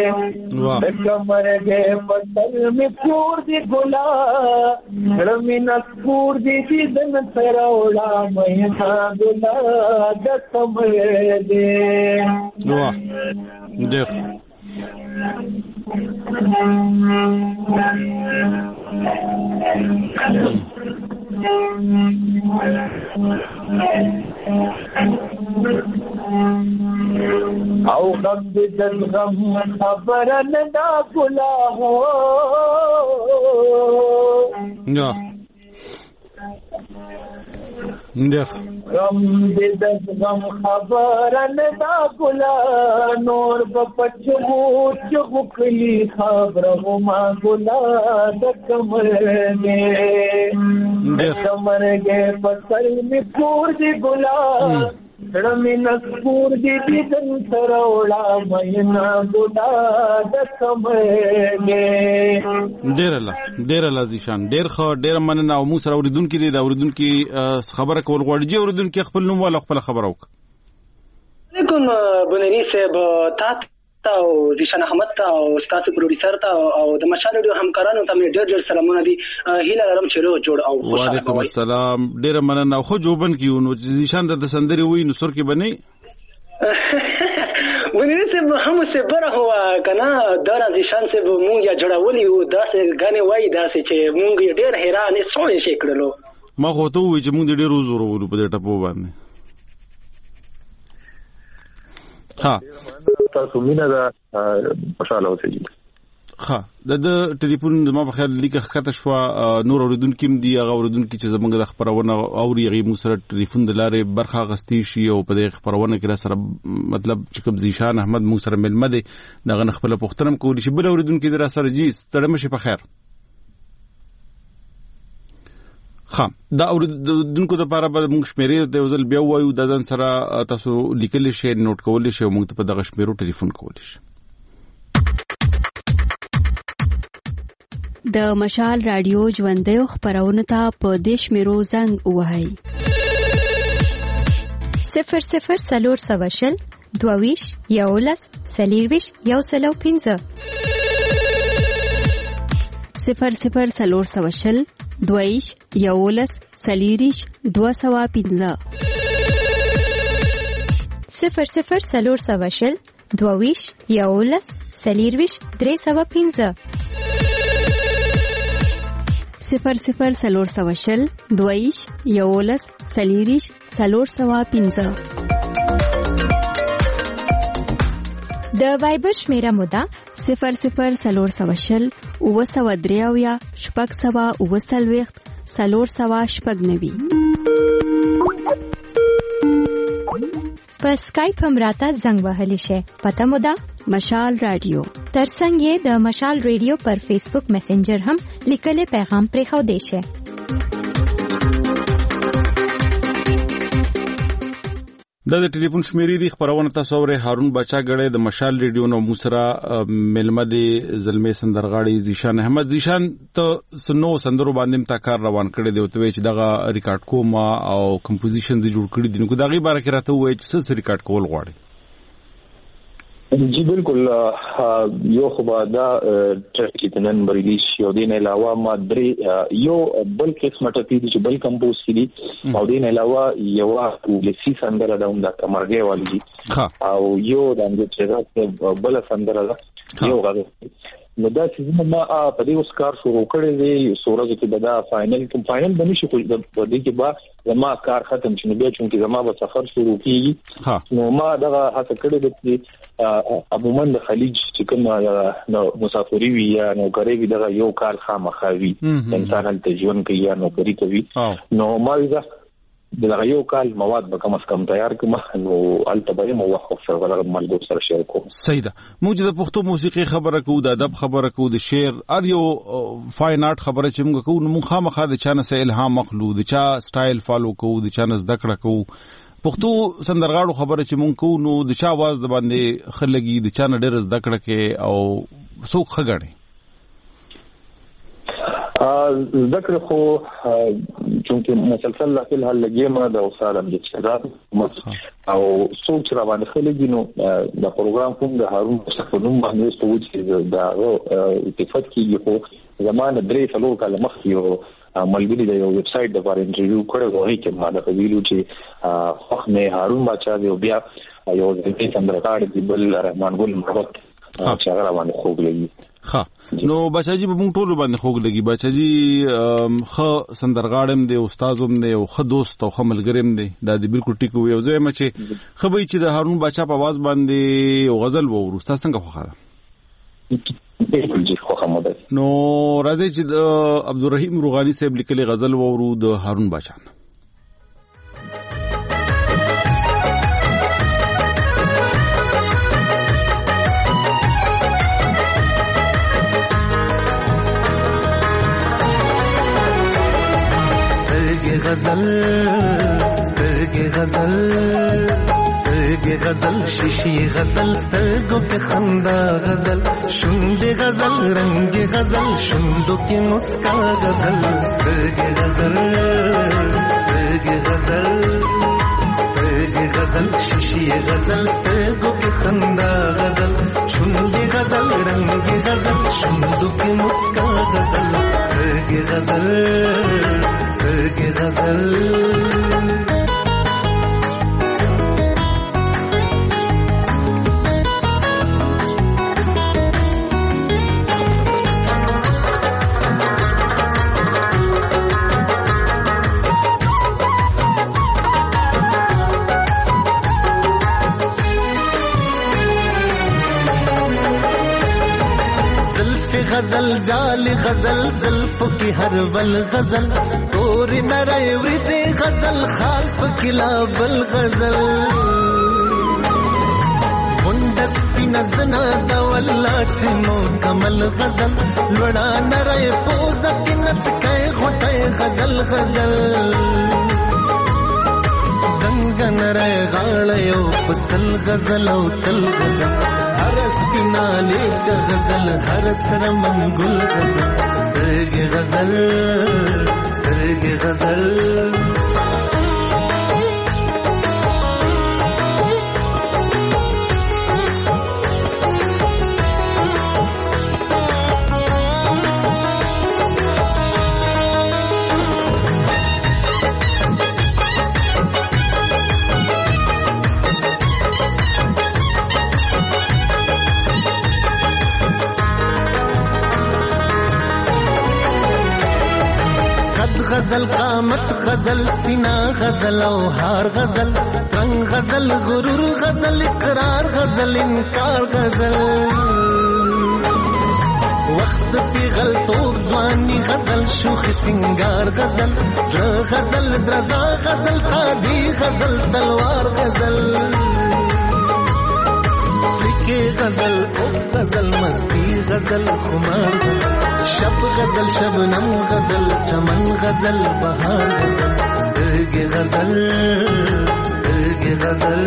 پتل می پور دی ګلا رمي نکور دی دن سراولا مې ګلا د کمرګه واه دغ او غم دل غم خبر نه دا ګلا هو نه دغ غم دل غم خبر نه دا ګلا نور بپچو چغو کلی خبر ما ګلا د کمرګه پسل می پور دی ګلا رمي نکور دی دن سرولا مېنا ګلا د کمرګه ډېر الله زیشان ډېر خو ډېر مننه او مو سره اوریدونکو دی دا اوریدونکو خبره کول غواړي چې اوریدونکو خپل نوم ولا خپل خبره وک علیکم بنری صاحب او زیشان احمد او استاد پروډوسر او د مشال ډیو همکارانو ته ډېر سلامونه دي هیله لرم چې روغ جوړ او خوشاله وعلیکم السلام ډېر مننه خو جوبن کیو نو زیشان د سندري وای نو سر کې بنئ ونی صاحب هم څه بره هوا کنه در زیشان صاحب مونږ یا جوړولې وو داسې غانې وای داسې چې مونږ ډېر حیرانې سوې شي کړلو ما خو ته وای چې مونږ ډېر زور ورو په دې ټپو باندې ها تاسو مینه دا خوشاله اوسئ ها د ټلیفون ما په خیال لیکه خطه شو نور اوریدونکو دي هغه اوریدونکو چې زمونږ د خبرونه او ریغي مو سره ټلیفون د لارې برخه غستی شي او په دې خبرونه کې را سره مطلب چې کوم زیشان احمد مو سره ملمه دي دغه خپل پوښتنه کولی شي بل اوریدونکو در سره جی ستړي مشي په خیر خام دا اوریدونکو د لپاره به موږ شمیرې د وزل بیا وایو د ځان سره تاسو لیکل شي نوٹ کول شي او موږ ته په دغه شمیرو ټلیفون کول شي د مشال رادیو ژوندۍ خبرونه ته په دیش میرو زنګ وهاي 00 سلور سواشل دوویش یولس سلیرویش یوسلو 15 00 سلور سواشل دویش یولس سلیریش 215 00 سلور سواشل دوویش یولس سلیرویش 315 00 سلور سواشل دویش یولس سلیریش 315 د وایبر شمیره مودا 00 سلور سواشل اوسودریاویا شپږ سوا اوسلويخت سلور سوا شپږ نوي په اسکایپ هم راته زنګ وهلی شي پته مودا مشال رادیو ترڅنګ یې د مشال ریډیو پر فیسبوک میسنجر هم لیکلي پیغام پرېښو دی شي د ټلیفون شمیرې دی خبرونه تاسو اورئ هارون بچا غړې د مشال ریډیو نو موسرا ملمه دی زلمې سندرغاړي زیشان احمد زیشان ته سنو سندرو باندې تا کار روان کړی دی او ته چې دغه ریکارډ کوم او کمپوزیشن دی جوړ کړی دی نو دغه باره کې راته وایي چې څه ریکارډ کول غواړي جی بالکل یو خو دا ټریک نن بریلی شي او دین علاوه ما درې یو بل قسمه ټپی دي چې بل کمپوز کړي او دین علاوه یو لسی سندره د کمرګي والی او یو د انګلیسي بل سندره یو غږ نو دا چې ما په دې اوس کار شروع کړی دی سورج کې بدا فائنل بنی شي خو د دې کې با زما کار ختم شنو بیا چې زما به سفر شروع کیږي نو ما دغه هڅه کړې ده چې عموما د خلیج چې کوم مسافری وي یا نوکری وي دغه یو کار خامخاوي انسان ته ژوند کوي یا نوکری کوي نو ما دغه یو کال مواد به کم از کم تیار کوم نو البته مو وقف سره ملګرو سره شیر کوم صحیح ده موږ د پښتو موسیقي خبره کوو د ادب خبره کوو د شعر ار یو فاین آرټ خبره چې موږ کوو نو موږ خامخا د چانه سه الهام مخلو د چا سټایل فالو کوو د چانه زده کړه کوو پښتو سندرغاړو خبره چې موږ کوو نو د چا आवाज د باندې خلګي د چانه ډېر زده کړه کې او څوک خګړي ذکر خو چونکه مسلسل لا فل هل لګیما د استاد امجد شهزاد او څوک چې روان خلګي نو د پروګرام کوم د هارون مصطفی باندې سوچ چې دا اتفاق کیږي خو زمانه درې څلور کال مخکې یو ملګری د یو ویب سټ د بار انټرویو کړو هغه کې ما دا ویلو چې خو نه هارون بچا دی بیا یو ځینې سندرغاړي دی بل رحمان ګل محمد چې هغه روان خوګ لګي نو بچاجي په موږ ټول باندې خوګ لګي بچاجي خ سندرغاړم دی استادوم دی او خ دوست او خ ملګریم دی دا دی بالکل ټیکو یو ځای مچ خبي چې د هارون بچا په आवाज باندې غزل وورو تاسو څنګه خوخه بالکل جی خوخه مده نو راځي چې د عبدالرحیم روغانی صاحب لیکلي غزل وورو د هارون بچا غزل سترګې غزل سترګې غزل شیشي غزل سترګو کې خندا غزل شونډې غزل رنگ غزل شونډو کې مسکا غزل سترګې غزل سترګې غزل سترګې غزل شیشي غزل سترګو کې خندا غزل شونډې غزل رنگ غزل شونډو کې مسکا غزل سترګې غزل سترګې غزل غزل جال غزل زلف کی ہر ول غزل تور نرے ورزے غزل خالف کلابل غزل منڈس پی نزنا دولا چمو کمل غزل لڑا نرے پوز کنت کے غٹے غزل غزل گنگن رے غاڑیو پسل غزل او تل غزل هر سپینالی چه غزل هر سرمن گل غزل سترګې غزل سترګې غزل غزل قامت غزل سینا غزل او هار غزل رنگ غزل غرور غزل اقرار غزل انکار غزل وقت پی غلطوب ځواني غزل شوخ سنگار غزل غزل درزا غزل قادی غزل تلوار غزل سکے غزل او غزل مستی غزل خمار غزل شب غزل شبنم غزل چمن غزل بہار غزل سترګې غزل سترګې غزل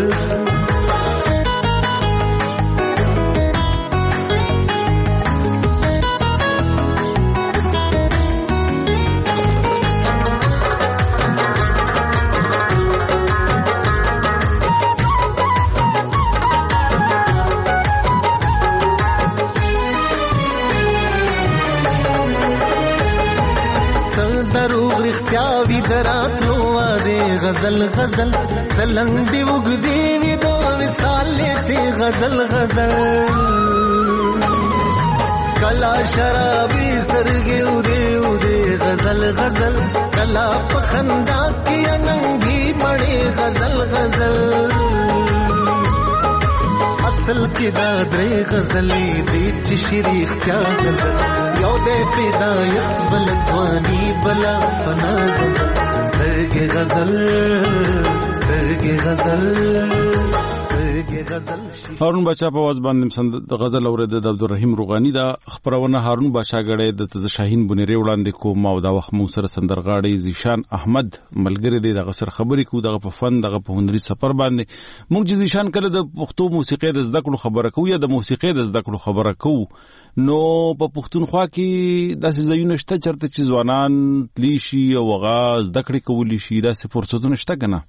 غزل غزل تلنډي وګدي وي دو مثال لټي غزل غزل کلا شرابي سترګي ودي غزل غزل کلا پخندا کی اننګي مړي غزل غزل اصل کې دا درې غزلې دي چې شریخ کیا غزل یو دې پیدا یخبل ځواني بلا فنا غزل سترګې غزل سترګې غزل سترګې غزل هارون بچا په واز باندې غزل اورید د عبدالرحیم روغانی دا خبرونه هارون بچا غړې د تز شاهین بنری وړاندې کوم او دا وخت مو سره سندرغاړي زیشان احمد ملګری دی دغه سر خبرې کو دغه په فن دغه په هنري سفر باندې موږ زیشان کله د پښتو موسیقي د زده کړو خبره کوو یا د موسیقي د زده کړو خبره کوو نو په پښتونخوا کې داسې ځایونه شته چرته چې ځوانان تلی شي او هغه زده کړې کولی شي داسې فرصتونه شته کنه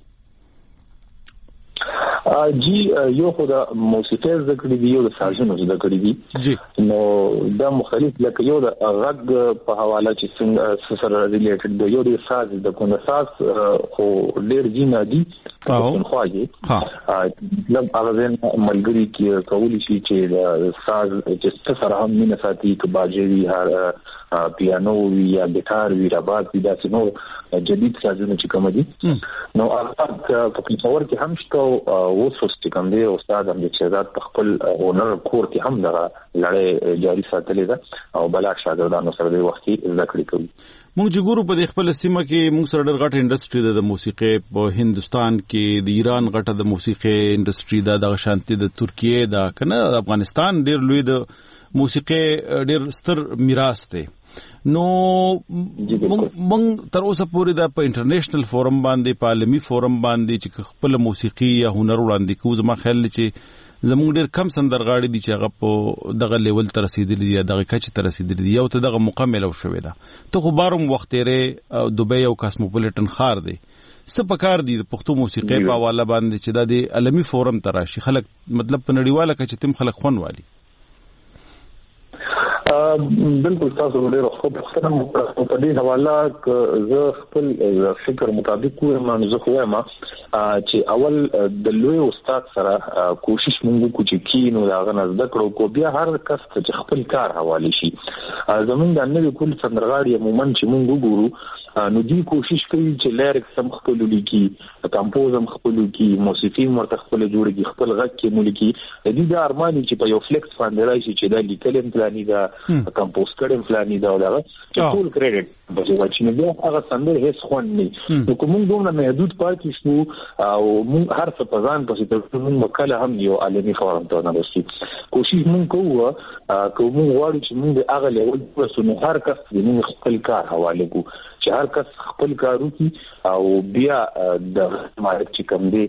جی یو خو د موسیقي ذکر دی یو د سازونو ذکر دی جی نو دا مختلف لکه یو د غږ په حواله چې څنګه سره ریلیټډ دی یو د ساز د کوم ساز خو ډیر جنا دی په خواږي لږ اغازن ملګری کې کولی شي چې د ساز چې سره هم مینه ساتي کې باجوي هر پیانو وی یا ګیټار وی رباب وی داسې نو جدید سازونه چې کوم دي نو هغه په تصور کې هم شته او وسوس کوم دی استاد هم چې ذات په خپل هنر کور کې هم دغه لړۍ جاری ساتلې ده او بلا شاګردانو سره د وخت ذکر کوي موږ چې ګورو په خپل سیمه کې موږ سره ډېر غټ انډستری د موسیقي په هندستان کې د ایران غټه د موسیقي انډستری دا د شانتي د ترکیه دا کنه افغانستان ډېر لوی د موسیقي ډېر ستر میراث دی نو موږ تر اوسه پورې دا په انټرنیشنل فورم باندې په عالمي فورم باندې چې خپل موسیقي یا هنر وړاندې کوو زما خیال چې زموږ ډېر کم سندرغاړي دي چې هغه په دغه لیول ته رسیدلي دي یا دغه کچې ته رسیدلي دي یو ته دغه مکمل او شوې ده ته خو باروم وخت یې دوبۍ او کاسموپولیټن ښار دی څه پکار دي د پښتو موسیقي په حواله باندې چې دا د عالمي فورم ته راشي خلک مطلب په نړیواله کچې تم خلک خون والی بالکل تاسو ډېر خو په دې حواله زه خپل فکر مطابق وایم زه خو وایم چې اول د لوی استاد سره کوشش مونږ کو چې کینو دا غنځ د کړو کو بیا هر کس چې خپل کار حواله شي زمونږ د نوې کول سندرغاړي عموما چې مونږ ګورو نو دی کوشش کوي چې لیریکس هم خپل لیکي کمپوز هم خپل لیکي موسیقي مرته خپل جوړي خپل غږ کې ملکی د دې د ارماني چې په یو فلیکس باندې راشي چې دا لیکل پلاني دا کمپوز کړم پلاني دا ولا ټول کریډټ به چې بیا هغه سندر هیڅ خوان نه نو کوم دومره محدود پاتې شو او موږ هر څه په ځان پسې ته موږ وکاله هم یو عالمي فورم ته نه رسېږي کوشش موږ کوو کوم غواړو چې موږ هغه لیول پسې نو هر کس موږ خپل کار حواله کوو چې هر کس خپل کار وکړي او بیا د مالک چې کوم دی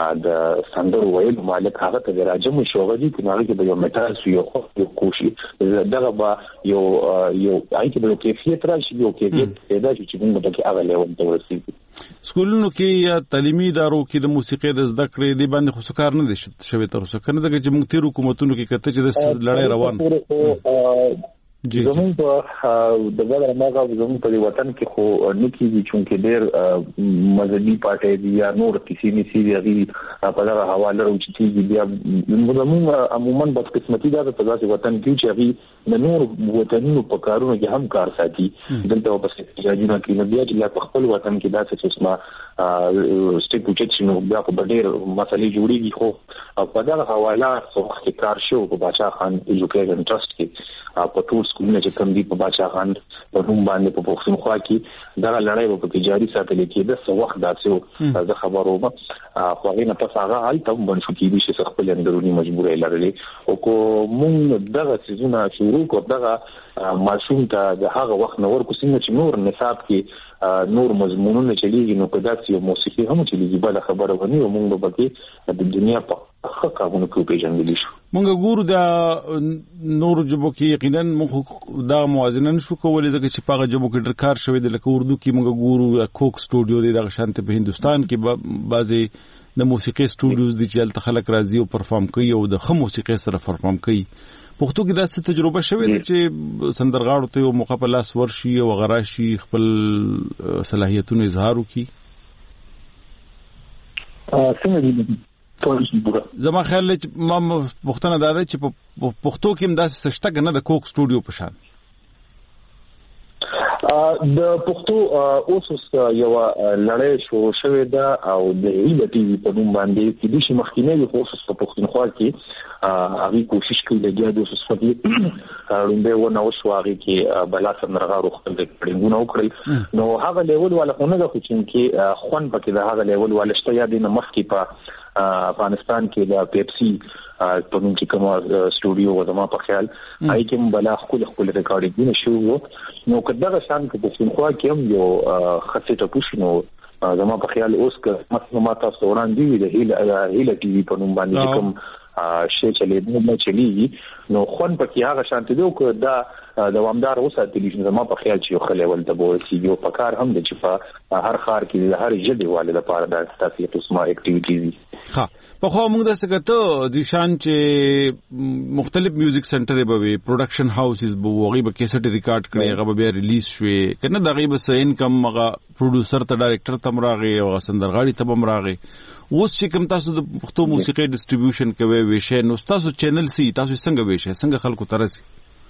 د سندر ویل مالک هغه ته راځم شو غوږی چې هغه به یو میټال یو کوشش دغه با یو اېته به کیفیت راشي یو کیفیت پیدا شي چې موږ ته هغه لیول ته ورسېږو سکولونو کې یا تعلیمي ادارو کې د موسیقي د زده کړې دی باندې خو کار نه دي شوی تر اوسه کنه ځکه چې موږ تیر حکومتونو کې کته چې د لړۍ روان زمون په دغه راغله زمون په وطن کې خو نکېږي چې ډېر مذهبي پارټي دي یا نور کسی نسی دی په دغه حواله راوچتي بیا زمون عموما بد قسمتي ده په دغه وطن کې چې هغه نور وطنونو په کارونو کې هم کار ساتي دلته په سیاجونه کې بیا چې په خپل وطن کې دا څه اسمه سټیپ وچت نو بیا په ډېر مسلې جوړيږي خو په دغه حواله څو کار شو په بچا خان ایجوکیشن ټرست کې په ټول سکولونه چې کوم دي په بچا خان په روم باندې په پښتونخوا کې دا لړۍ په جاری ساتل کې د څو وخت داسې د خبرو خو غینه په هغه حال ته بنشو کې چې خپل اندرونی مجبورې لرلې او کو مونږ دغه سيزونه شروع کو دغه ماشوم ته د هغه وخت نور کو څنګه چې نور نصاب کې نور مضمونونه چلیږي نو په داسې موسیقي هم چلیږي بل خبره ونی او مونږ به کې د دنیا په حقونه کې پیژندل شو مونږ ګورو دا نور جبو کې یقینا مونږ دا موازنه نشو کولای ځکه چې په جبو کې ډېر کار شوی د لکه اردو کې مونږ ګورو کوک سټوډیو دی د شانته په هندستان کې بعضي د موسیقي سټوډیوز دي چې تل خلک راځي او پرفارم کوي او د خو موسیقي سره پرفارم کوي پښتو کې داسې تجربه شوې ده چې سندرغاړو ته یو موقع په لاس ورشي او غراشي خپل صلاحیتونو اظهار وکړي زما خیال چې ما پښتنه دا ده چې په پښتو کې هم داسې سشته کنه د کوک سټوډیو په شان د پښتو اوسوس یو لړۍ شو شوې ده او د ایله ټي وي په نوم باندې چې د شي مخکینه د اوسوس په پښتونخوا کې هغه کوشش کوي د جادو اوسوس په دې رومبه و نو شو هغه کې بلا سندرغاړو خپل پړنګونه وکړي نو هغه لیول ولا خو نه د خوچین کې خون پکې د هغه لیول ولا شته یا د مخکې په افغانستان کې د پیپسي په نوم کې کوم سټوډیو زما په خیال هاي کې بلا خپل ریکارډینګ شو نو کله شان کې په پښتونخوا کې هم یو خاصه ټاپوشنو زما په خیال اوس که ماته سوران دی د هیله ټي وي په نوم باندې کوم شي چې له چلی نو خون پکې هغه شانتي دوه دا دوامدار اوسه تلویزیون زما په خیال چې یو خلول د بو چې یو پکار هم د چې په هر خار کې د هر ژبې والے لپاره د تاسو قسمه اکټیویټیز ها په خو موږ د سکته د شان چې مختلف میوزیک سنټر به وي پروډکشن هاوسز به وغي به کیسټ ریکارډ کړي هغه به ریلیز شوي کنه دغه به سین کم هغه پروډوسر ته ډایرکټر ته مراغي او سندرغاړي ته مراغي اوس چې کوم تاسو د پښتو موسیقي ډیسټریبیوشن کوي ویشه نو تاسو چینل سي تاسو څنګه ویشه څنګه خلکو ترسي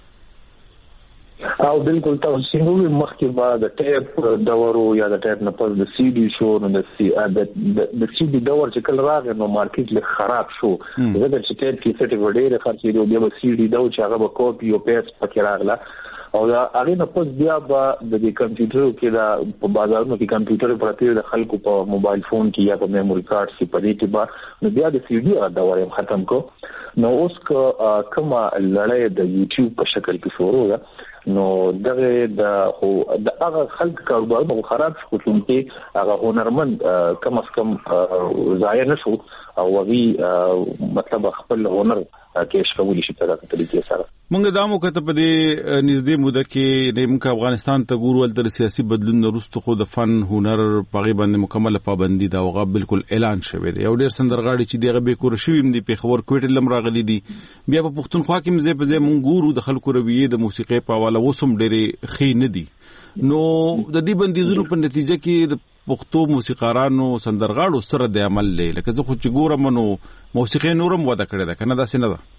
او بالکل تاسو څنګه مخکې بعد د ټیپ دورو یا د ټیپ نه پس د سی ډي شو نو د سی ډي دور چې کله راغی نو مارکیټ له خراب شو زه چې ټیپ کې سټ وړي خرڅې دی بیا سی ډي دا چې هغه به کاپي او پیسټ پکې راغله او دا هغه نه پس بیا به د کمپیوټر کې دا په بازارونو کې کمپیوټر پرته د خلکو په موبایل فون کې یا په میموري کارت کې پدې کې به نو بیا د سی ډي دا دور ختم کو نو اوس کومه لړۍ د یوټیوب په شکل کې شروع ده نو دغه د هغه خلک کاروبار خراب شو چې هغه هنرمند کم از کم ضایع نشو او وی مطلب خپل هنر کې شامل شي په دغه طریقې سره مونږ دا مو کته په دې نږدې موده کې د موږ افغانستان ته ګورو ول سیاسي بدلون وروسته خو د فن هنر په باندې مکمل پابندي دا وغه بالکل اعلان شوی دی او ډیر سندرغاړي چې دغه به کور شوی دی په خبر کوټ لم راغلي دي بیا په پښتونخوا کې مزه په ځای مونږ ګورو د خلکو رویه د موسیقي په حواله وسم ډېرې خې نه دي نو د دې بندیزونو په نتیجه کې د پښتو موسیقارانو سندرغاړو سره د عمل لکه زه خو چې ګورم نو موسیقي نورم ودا کړی دا کنه دا څنګه ده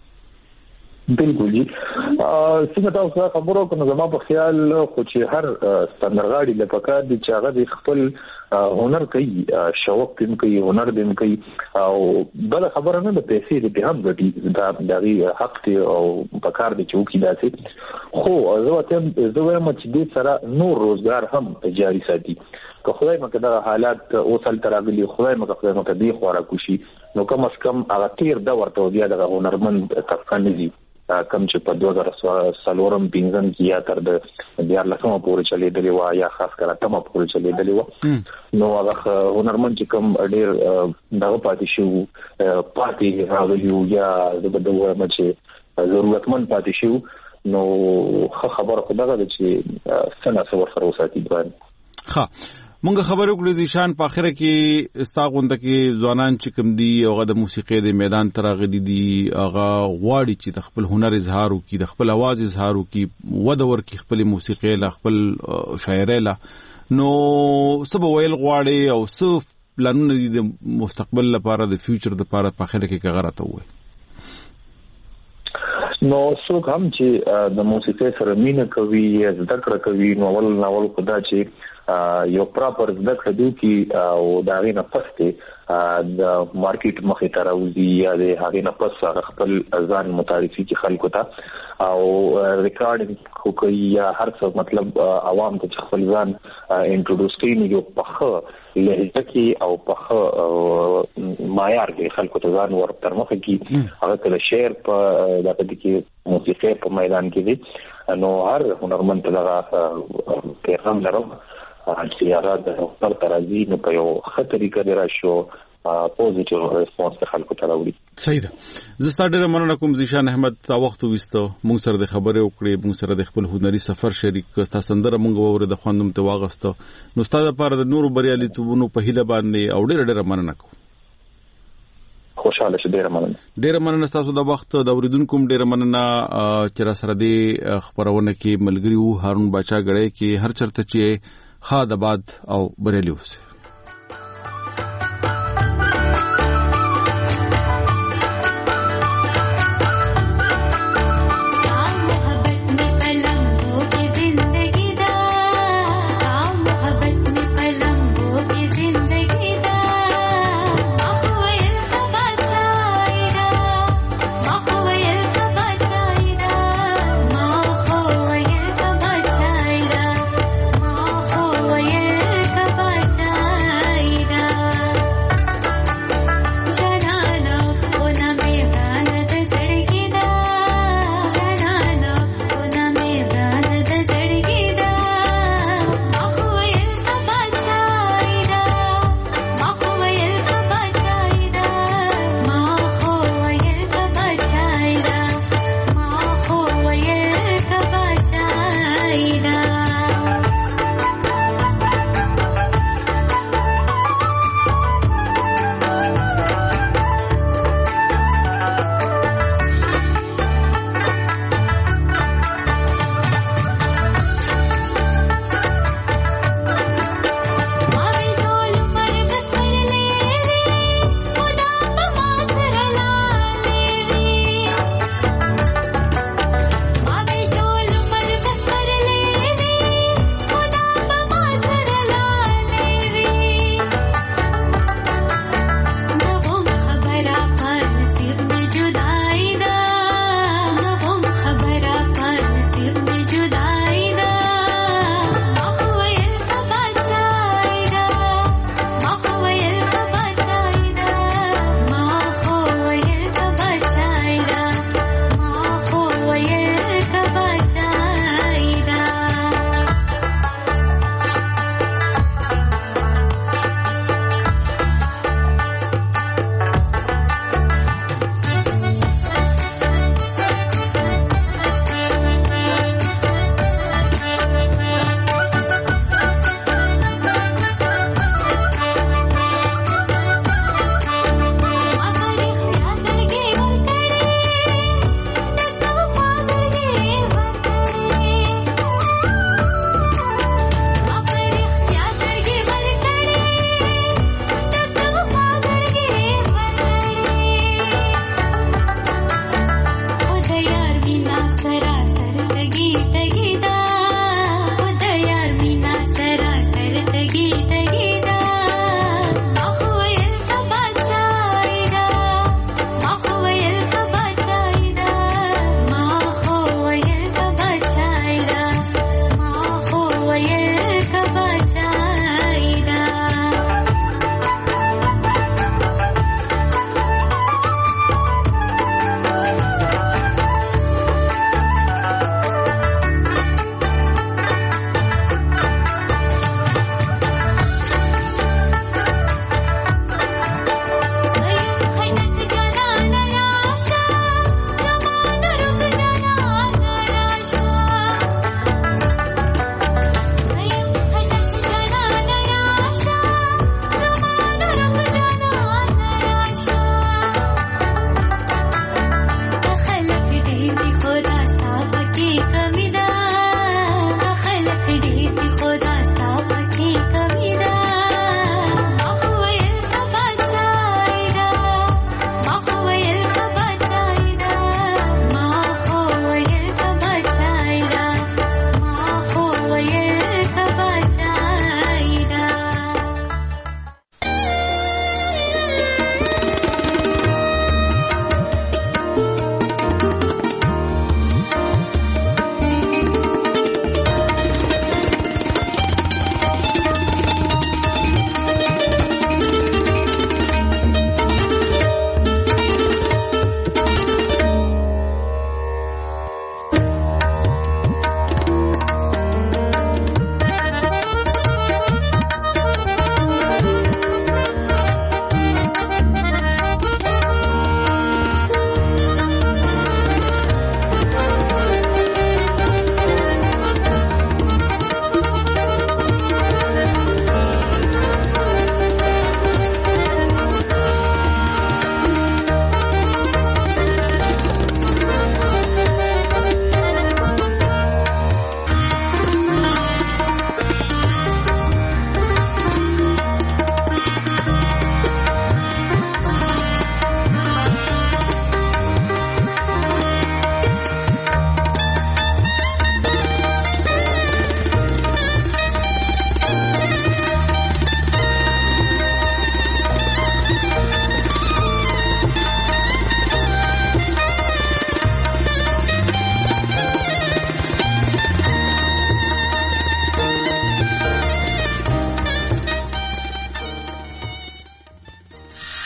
بالکل جی څنګه تاسو خبرو کوم زما په خیال خو چې هر سندرغاړي د پکار دي چې هغه خپل هنر کوي شوق دې کوي هنر دې کوي او بل خبره نه د پیسې دې هم غټي دا د حق دی او پکار دي چې وکړي داسې خو زه وایم چې دې سره نور روزګار هم جاري ساتي که خدای مکه دا حالات اوسل تراغلي خدای مکه دې خورا کوشي نو کم از کم هغه تیر دا ورته بیا د هنرمند طبقه نه دي کم چې په 2014 پنځم کې یا تر د 14 پورې چلیدلی و یا خاص کر اتمه پورې چلیدلی و نو هغه هنرمند چې کم ډیر دغه پاتې شو پاتې راغلی یا د بدوه چې ضرورتمند پاتې شو نو خبره خدای ده چې څنګه څور سره وساتي باندې ها مونږ خبرو کړې د شان په اخره کې استاغونده کې ځوانان چې کوم دي هغه د موسیقي د میدان ترغلي دي هغه غواړي چې د خپل هنر اظهار وکړي د خپل आवाज اظهار وکړي ودور کې خپل موسیقي له خپل شاعرۍ له نو سبا ویل غواړي او صرف پلانونه دي د مستقبل لپاره د فیوچر لپاره په اخره کې کغرته وي نو څوک هم چې د موسیقي سره مینه کوي یا زده کړه کوي نو اول خدا چې یو پراپر زده کړه دوی کی او دا غینه پسته د مارکیټ مخې ته راوځي یا د هغه نه پس خپل ځان متعارفي کی خلکو ته او ریکارډینګ کوي یا هر څه مطلب عوام ته خپل ځان انټروډوس کوي نو په لهجه کې او په معیار کې خلکو ته ځان ورته مخه کی هغه کله شعر په دغه کې موسیقي په میدان کې دي نو هر هنرمند دغه پیغام لرم چې هغه د خپل ترازی نو په یو خطرې کې راشو پوزټیو ریسپانس ته خلکو ته راوړي صحیح ده زستا ډېر مننه کوم ذیشان احمد تا وخت وستو مونږ سره د خبرې وکړې مونږ سره د خپل هنري سفر شریک تاسو سندره مونږ وره د خوندم ته واغستو نو ستاسو لپاره د نورو بریالیتوبونو په هیله باندې او ډېر مننه کوم خوشاله شه ډېر مننه تاسو د وخت د اوریدونکو ډېر مننه چې را سره د خبرونه کې ملګری وو هارون باچا غړې کې هر چرته چې خاد آباد او بریلی اوسه